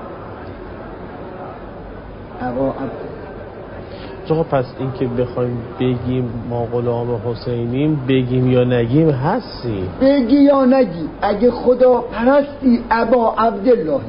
ابا عبدالله. چون پس این که بخوایم بگیم ما غلام حسینیم، بگیم یا نگیم هستی؟ بگی یا نگی، اگه خدا پرستی ابا عبدالله.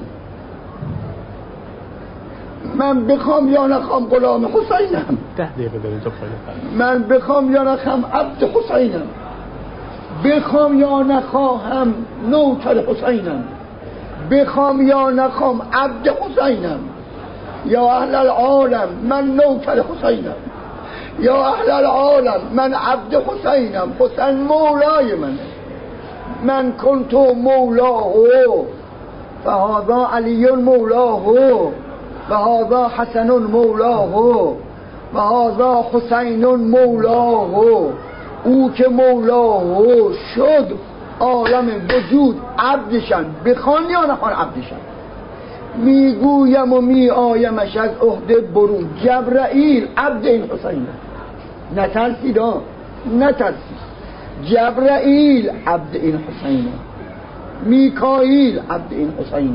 من بخوام یا نخوام غلام حسینم. ده دقیقه در اینجا پایین. من بخوام یا نخوام عبد حسینم. بخوام یا نخواهم نوکر حسینم. بخوام یا نخوام عبد حسینم. یا اهل العالم من نوکر حسینم، یا اهل العالم من عبد حسینم. حسین مولای منه. من کنت مولاه فهذا علی مولاه وهذا حسن مولاه وهذا حسین مولاه. او که مولاه شد عالم وجود عبدشن، بخوان یا نخوان عبدشن. میگویم و می آیمش از عهده برون. جبرائیل عبد این حسین، نترسید ها، نترسید. جبرائیل عبد این حسین، میکائیل عبد این حسین،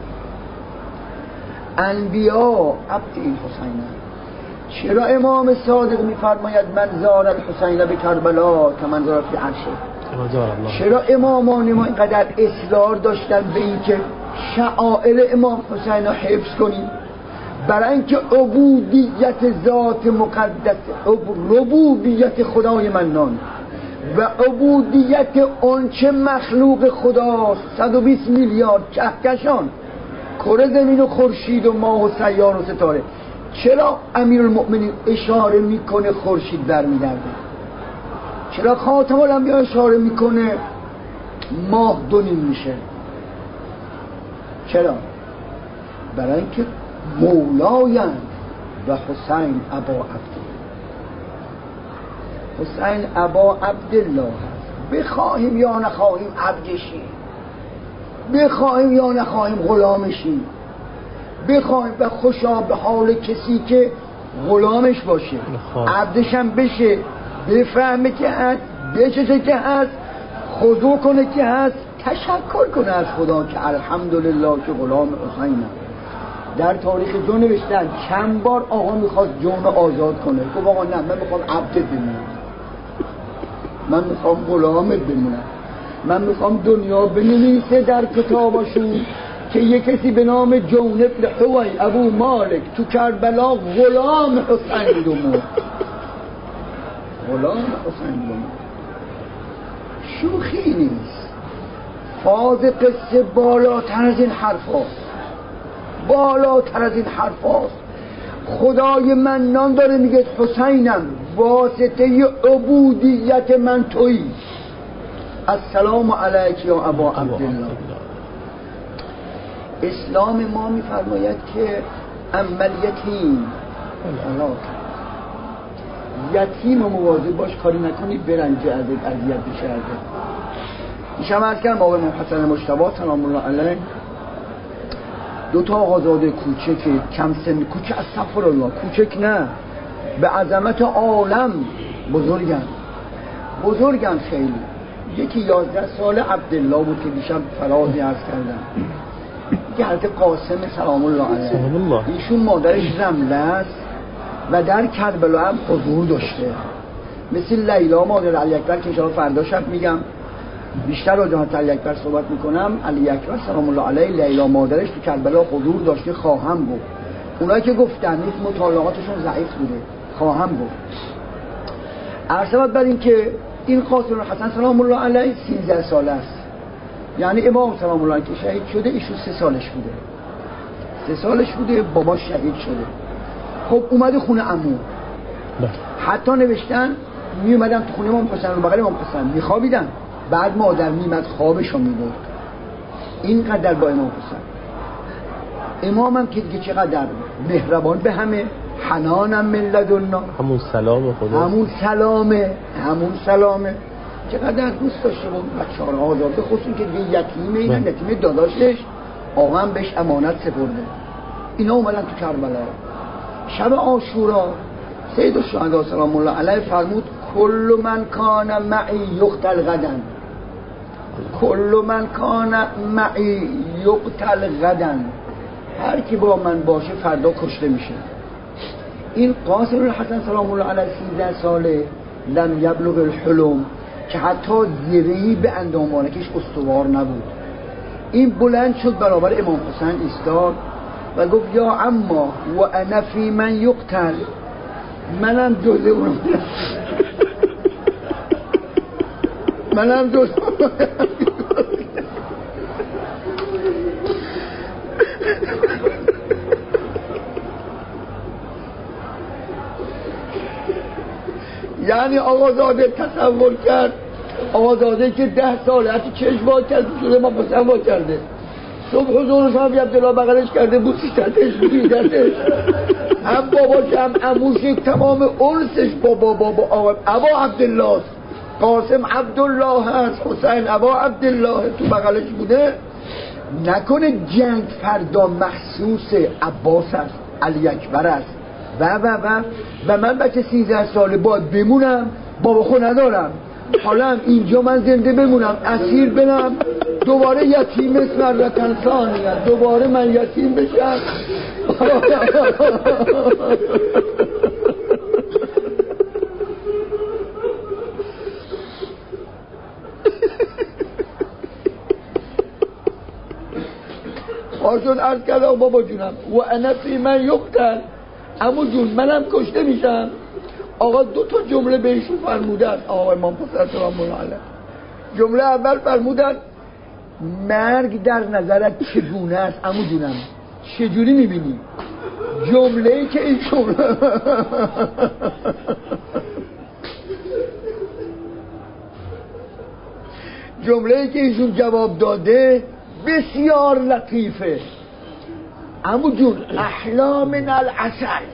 انبیا عبد این حسین. چرا امام صادق میفرماید من زار الحسین به کربلا که من زار فی عرشه؟ چرا امامان ما اینقدر اصرار داشتن به این که شعائر امام حسین را حفظ کنیم؟ برای اینکه عبودیت ذات مقدس، ربوبیت خدای منان و عبودیت اون چه مخلوق خداست، صد و بیست میلیارد کهکشان، کره زمین و خورشید و ماه و سیار و ستاره. چرا امیرالمؤمنین اشاره میکنه خورشید برمیگرده؟ چرا خاتم الانبیا اشاره میکنه ماه دو نیم میشه؟ چرا؟ برای اینکه مولایند و حسین ابا عبدالله، حسین ابا عبدالله هست. بخواهیم یا نخواهیم عبدشیم، بخواهیم یا نخواهیم غلامشیم، بخواهیم و خوشا به حال کسی که غلامش باشه، عبدشم بشه، بفهمه که هست، بچشه که هست، خضوع کنه که هست، تشکر کنه از خدا که الحمدلله که غلام حسینم. در تاریخ جون نوشتن چند بار آقا میخواست جون آزاد کنه، گفت آقا نه، من میخوام عبدت بمونم، من میخوام غلامت بمونم، من میخوام دنیا بنویسه در کتابشون که یک کسی به نام جون ابن حوی ابو مالک تو کربلا غلام حسین بود و مرد. غلام حسین بود و مرد. شوخی نیست. فاز قصه بالاتر از این حرف هاست، بالاتر از این حرف هاست. خدای منان داره میگه حسینم واسطه عبودیت من تویی. السلام علیک یا ابا عبدالله. اسلام ما میفرماید که عمل یتیم، یتیم و مواظب باش کاری نکنی برنجه ازت اذیت بشه ازت. ایشم از کردم آقای حسن مجتبی سلام الله علیه دو تا آقازاده کوچک کم سن، کوچک استغفر الله، کوچک نه، به عظمت عالم بزرگن، بزرگن خیلی. یکی یازده سال عبدالله بود که دیشب فرازی عرض کردم، یکی حضرت قاسم سلام الله علیه، ایشون مادرش رمله است و در کربلا هم حضور داشته، مثل لیلا مادر علی اکبر که انشاءالله فردا شب میگم بیشتر راجع به علی اکبر صحبت میکنم. علی اکبر سلام الله علیه لیلا مادرش تو کربلا حضور داشته، خواهم گفت. اونایی که گفتن نیست مطالعاتشون ضعیف بوده، خواهم گفت. عرض بر این که این قاسم حسن سلام الله علیه سیزده ساله است، یعنی امام سلام الله علیه که شهید شده ایشون سه سالش بوده، سه سالش بوده بابا شهید شده. خب اومده خونه عمو، حتی نوشتن می اومدن تو خونه امام حسین رو بغل امام حسین میخوابیدن، بعد مادر میمد خوابشو میبرد. اینقدر با امام حسین. امامم که دیگه چقدر مهربان به همه، حنانم من لدنا، همون سلام خدا، همون سلامه، همون سلامه، چقدر دوست داشته بود بچه‌ها رو آزاده، خصوصا که دیگه یتیمه، اینا یتیم داداشش آقا هم بهش امانت سپرده. اینا اومدن تو کربلا شب عاشورا. سید الشهدا سلام الله علیه فرمود کل من کان معی یقتل غدا، کل من کان معی یقتل غدا، هر کی با من باشه فردا کشته میشه. این قاسم الحسن سلام الله علیه سیزده ساله لم یبلغ الحلم، که حتی زیرهی به اندامانکش استوار نبود. این بلند شد برابر امام حسین ایستاد و گفت یا اما و انا فی من یقتل، منم جزء اونم، منم جزء یعنی آقازاده تصور کرد، آقازاده که ده ساله حتی چشم باز کرد شده ما پسن باز کرده، صبح حضور صاحبی عبدالله بغلش کرده بوسیدتش بوسیدتش، هم باباش هم عموش تمام انسش بابا بابا آقا ابا عبدالله است. قاسم عبدالله هست، حسین ابا عبدالله تو بغلش بوده نکنه جنگ فردا مخصوص عباس است، علی اکبر است و و و و من بچه سیزده ساله باید بمونم، بابا خود ندارم، حالا اینجا من زنده بمونم اسیر بنم، دوباره یتیم اسم رکن ثانیه، دوباره من یتیم بشم. آشون عرض کرده بابا جونم و انا فی من یقتل، عمو جون منم کشته میشم. آقا دو تا جمله بهشون فرمودن، آقا امام حسین سلام الله علیه. جمله اول فرمودن مرگ در نظرت چگونه است عمو جونم، چجوری میبینی؟ جمله ای که ایشون جمله ای که ایشون جواب داده بسیار لطیفه. عمو جون احلا من العسل.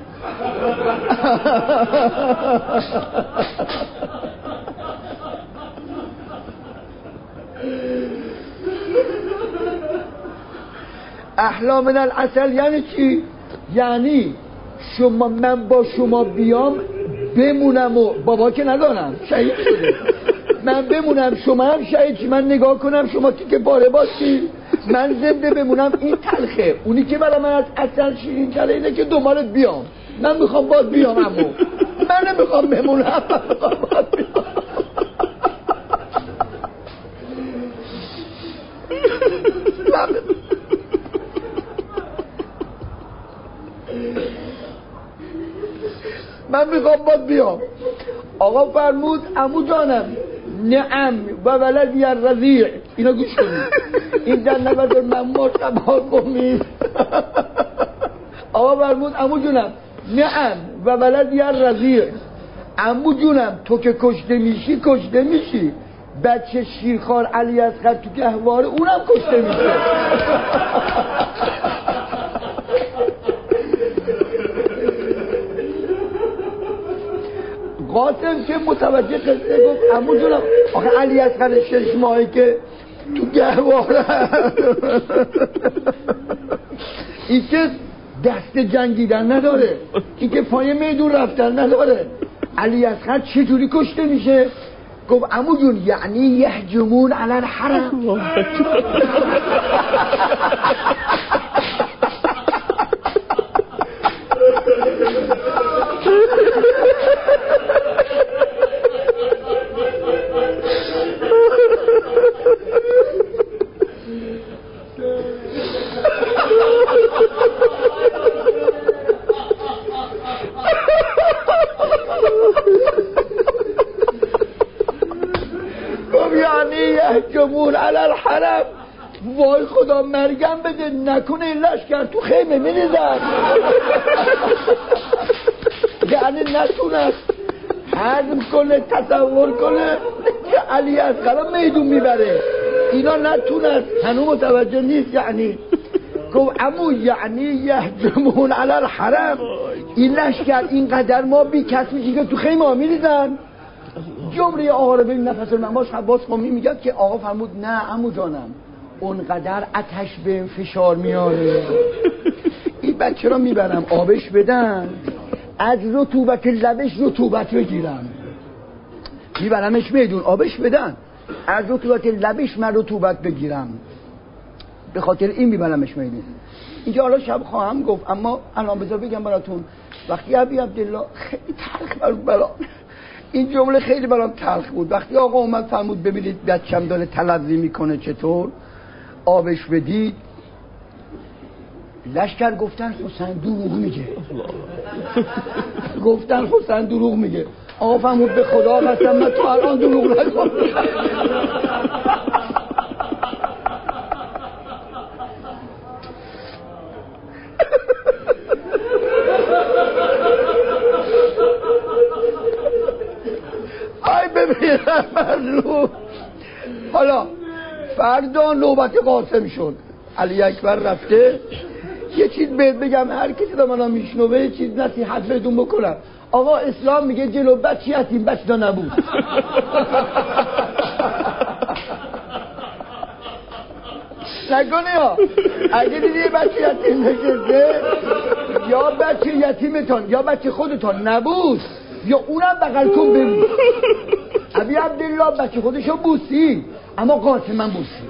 احلا من العسل یعنی چی؟ یعنی شما من با شما بیام بمونم و بابا که ندارم شهید شده، من بمونم شما هم شهید، من نگاه کنم شما که باره باشی، من زنده بمونم، این تلخه. اونی که برای من از اصل شیرین تره اینه که دنبالت بیام، من میخوام باید بیام، امو من نمیخوام بمونم، من میخوام باید بیام. من میخوام باید بیام. آقا فرمود عمو جانم نعم و ولدی الرضیع، اینا گوش کنید، این در نبض من مرتبا کنید. آقا فرمود عمو جونم نعم و ولدی الرضیع، عمو جونم تو که کشته میشی کشته میشی، بچه شیرخوار علی اصغر تو گهواره اونم کشته میشه. قاسم که متوجه قصه گفت عمو جونم آخه علی اصغر شش ماهی که تو گهواره این که دست جنگیدن نداره، این که پای میدون رفتن نداره، علی اصغر چجوری کشته میشه؟ گفت عمو جون یعنی یهجمون علی الحرم. یهجمون علی الحرم. وای خدا مرگم بده نکنه این لشکر تو خیمه میریزن. یعنی نتونه هضم کنه، تصور کنه که علی اصغر میدون میبره، اینا نتونه، هنوز متوجه نیست. یعنی گفت عمو یعنی یهجمون علی الحرم، این لشکر اینقدر ما بی کس میشیم که تو خیمه ها میریزن. جمله آقا رو ببین نفس المعاش عباس قمی میگه که آقا فرمود نه عمو جانم اونقدر آتش به فشار میاره، این بچه را میبرم آبش بدن، از رطوبت لبش رطوبت بگیرم، میبرمش میدون آبش بدن، از رطوبت لبش من رطوبت بگیرم، به خاطر این میبرمش میدون. اینجا حالا شب خواهم گفت، اما الان بذار بگم براتون. وقتی ابی عبدالله خیلی تلخ برام برام این جمله خیلی برام تلخ بود. وقتی آقا اومد فرمود ببینید بچم داره تلظی میکنه چطور آبش بدید، لشکر گفتن حسین دروغ میگه. گفتن حسین دروغ میگه. آقا فرمود به خدا قسم من تو الان دروغ نگم. آی ببینم مظلوم. حالا فردا نوبت قاسم شد، علی اکبر رفته. یه چیز بهت بگم، هر کسی دا منو میشنوه یه چیز نصیحت بهتون بکنم. آقا اسلام میگه جلو بچی یتیم بچه دا نبود. نکنه یا اگه دیدی بچه یتیم نشسته یا بچه یتیمتان یا بچه خودتان نبوس یا اونم بغل کن ببوس. ابی عبدالله بچه خودشو بوسی اما قاسم من بوسی.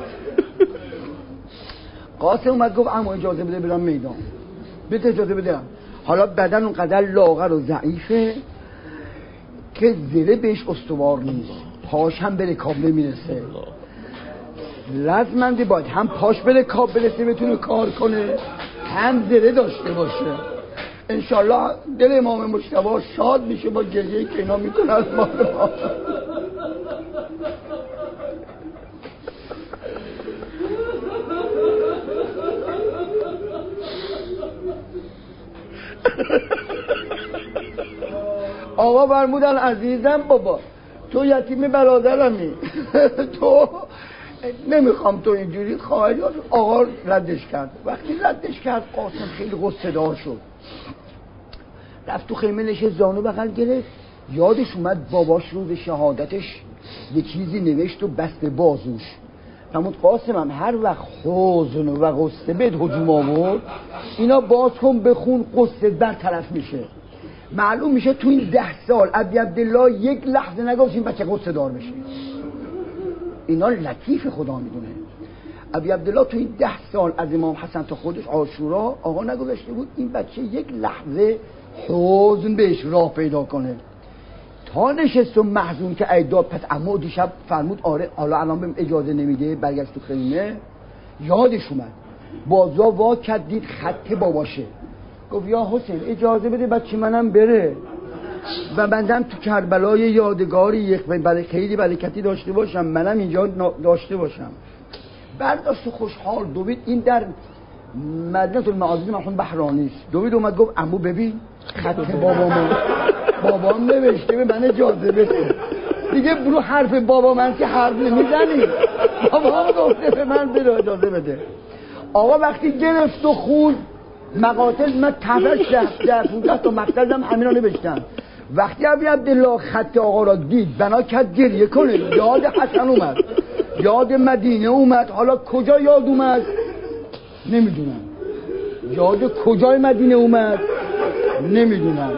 قاسم اومد گفت اما اجازه بده برم میدان. بده اجازه بده. حالا بدن اونقدر لاغر و ضعیفه که زره بهش استوار نیست، پاش هم به رکاب نمیرسه. لازمنده باید هم پاش به رکاب برسه بتونه کار کنه هم زره داشته باشه. انشالله دل امام مجتبی شاد میشه با گریه که اینا میکنه از ما. آقا فرمودن عزیزم بابا تو یتیم برادرمی تو نمیخوام تو اینجوری خواهد. آقا ردش کرد. وقتی ردش کرد قاسم خیلی غصه دار شد، رفت تو خیمه نشست، زانو بغل گرفت. یادش اومد باباش روز شهادتش یه چیزی نوشت و بست به بازوش. فرمود قاسم هم هر وقت حزن و غصه بهت هجوم آورد اینا باز کن بخون قصه برطرف میشه. معلوم میشه تو این ده سال ابی عبدالله یک لحظه نگفت این بچه قصه دار بشه. اینا لطیف خدا میدونه. ابی عبدالله تو این ده سال از امام حسن تا خودش عاشورا آقا نگذاشته بود این بچه یک لحظه حزن بهش راه پیدا کنه. تا نشست و محزون که ایداد پس اما دیشب فرمود آره حالا الان بهم اجازه نمیده برگشت تو خیمه. یادش اومد بازا وا کرد دید خط باباشه. گفت یا حسین اجازه بده بچه منم بره و بندم تو کربلای یادگاری یک برای خیلی برکتی داشته باشم منم اینجا داشته باشم. برداشت خوشحال دوید. این در مدینه المعاذین مرحوم بحرانی است. دوید اومد گفت عمو ببین خط بابام بابام نوشته به من اجازه بده. دیگه برو حرف بابا من که حرف نمیزنی. بابام گفته به من بده اجازه بده. آقا وقتی گرفت و خون مقاتل من تفرش ده پونده تا مقتلم همینا نوشتن. وقتی ابی عبدالله خط آقا را دید بنا کرد گریه کنه. یاد حسن اومد، یاد مدینه اومد. حالا کجا یاد اومد نمیدونم، یاد کجای مدینه اومد نمیدونم.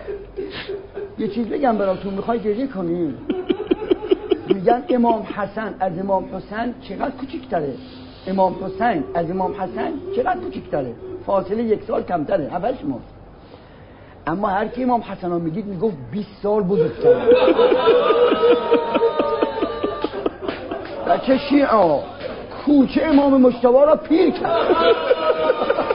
یه چیز بگم براتون، میخوای گریه کنی؟ میگن امام حسن از امام حسین چقدر کوچیک‌تره. امام حسین از امام حسن چقدر کوچیک‌تره؟ فاصله یک سال کمتره، هفتش ماه. اما هر کی امام حسن رو میگید میگفت بیست سال بزرگتره. بچه شیعه کوچه امام مجتبی را پیر کرد.